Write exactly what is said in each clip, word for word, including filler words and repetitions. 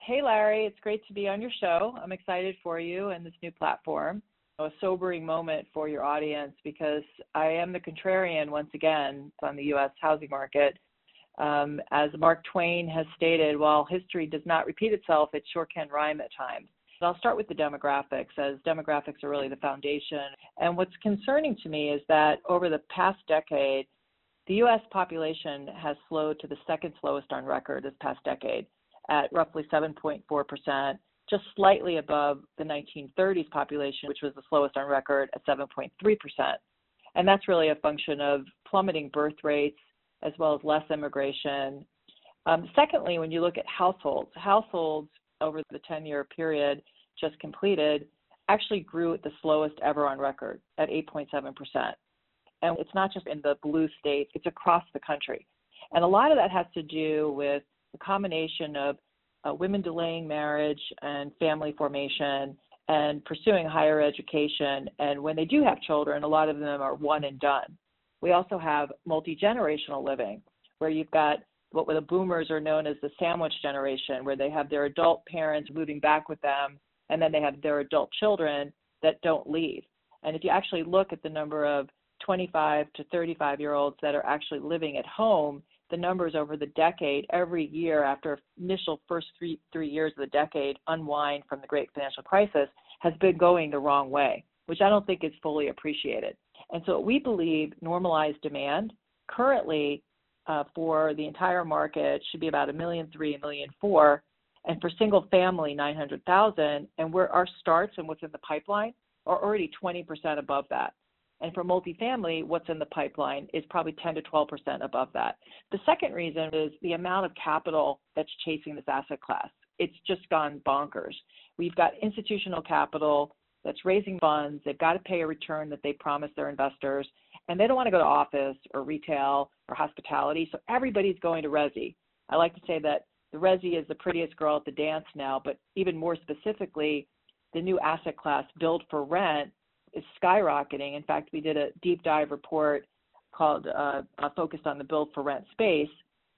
Hey, Larry, it's great to be on your show. I'm excited for you and this new platform. A sobering moment for your audience because I am the contrarian once again on the U S housing market. Um, as Mark Twain has stated, while history does not repeat itself, it sure can rhyme at times. But I'll start with the demographics, as demographics are really the foundation. And what's concerning to me is that over the past decade, the U S population has slowed to the second slowest on record this past decade at roughly seven point four percent, just slightly above the nineteen thirties population, which was the slowest on record at seven point three percent. And that's really a function of plummeting birth rates as well as less immigration. Um, secondly, when you look at households, households over the ten-year period just completed actually grew at the slowest ever on record at eight point seven percent. And it's not just in the blue states, it's across the country. And a lot of that has to do with the combination of uh, women delaying marriage and family formation and pursuing higher education. And when they do have children, a lot of them are one and done. We also have multi-generational living, where you've got what the boomers are known as the sandwich generation, where they have their adult parents moving back with them, and then they have their adult children that don't leave. And if you actually look at the number of twenty-five to thirty-five-year-olds that are actually living at home, the numbers over the decade, every year after initial first three three years of the decade unwind from the great financial crisis, has been going the wrong way, which I don't think is fully appreciated. And so we believe normalized demand currently uh, for the entire market should be about a million three, a million four, and for single family, nine hundred thousand, and where our starts and what's in the pipeline are already twenty percent above that. And for multifamily, what's in the pipeline is probably ten to twelve percent above that. The second reason is the amount of capital that's chasing this asset class. It's just gone bonkers. We've got institutional capital that's raising funds. They've got to pay a return that they promise their investors, and they don't want to go to office or retail or hospitality, so everybody's going to resi. I like to say that the resi is the prettiest girl at the dance now, but even more specifically, the new asset class, build for rent, is skyrocketing. In fact, we did a deep dive report called uh, uh, focused on the build for rent space,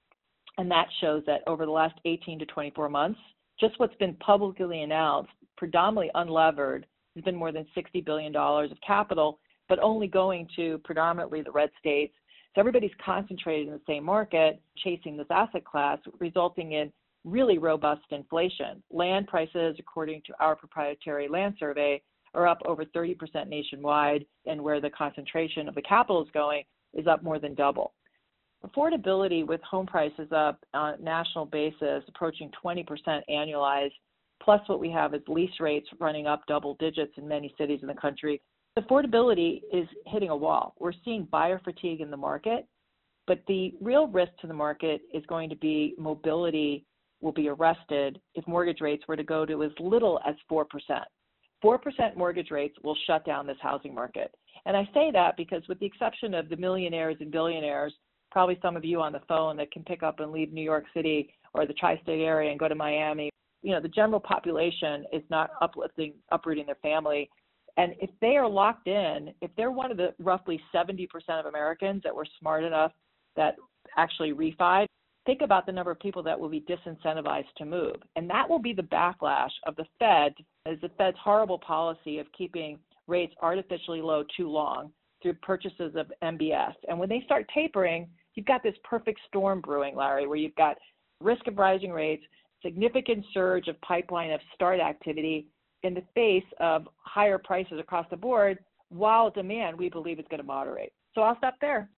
and that shows that over the last eighteen to twenty-four months, just what's been publicly announced, predominantly unlevered, has been more than sixty billion dollars of capital, but only going to predominantly the red states. So everybody's concentrated in the same market, chasing this asset class, resulting in really robust inflation. Land prices, according to our proprietary land survey, are up over thirty percent nationwide, and where the concentration of the capital is going is up more than double. Affordability with home prices up on a national basis approaching twenty percent annualized, plus what we have is lease rates running up double digits in many cities in the country. Affordability is hitting a wall. We're seeing buyer fatigue in the market, but the real risk to the market is going to be mobility will be arrested if mortgage rates were to go to as little as four percent. four percent mortgage rates will shut down this housing market. And I say that because with the exception of the millionaires and billionaires, probably some of you on the phone that can pick up and leave New York City or the tri-state area and go to Miami, you know, the general population is not uplifting, uprooting their family. And if they are locked in, if they're one of the roughly seventy percent of Americans that were smart enough that actually refied, think about the number of people that will be disincentivized to move. And that will be the backlash of the Fed, is the Fed's horrible policy of keeping rates artificially low too long through purchases of M B S. And when they start tapering, you've got this perfect storm brewing, Larry, where you've got risk of rising rates, significant surge of pipeline of start activity in the face of higher prices across the board, while demand, we believe, is going to moderate. So I'll stop there.